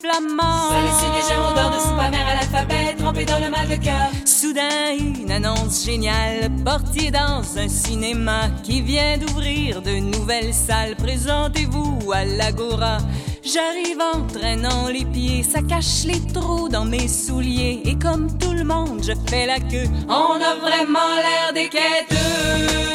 flamand. Ça laisse une légère odeur de soupe amère à l'alphabet, trempée dans le mal de cœur. Soudain, une annonce géniale, portier dans un cinéma qui vient d'ouvrir de nouvelles salles. Présentez-vous à l'Agora. J'arrive en traînant les pieds, ça cache les trous dans mes souliers. Et comme tout le monde, je fais la queue. On a vraiment l'air des quêteux.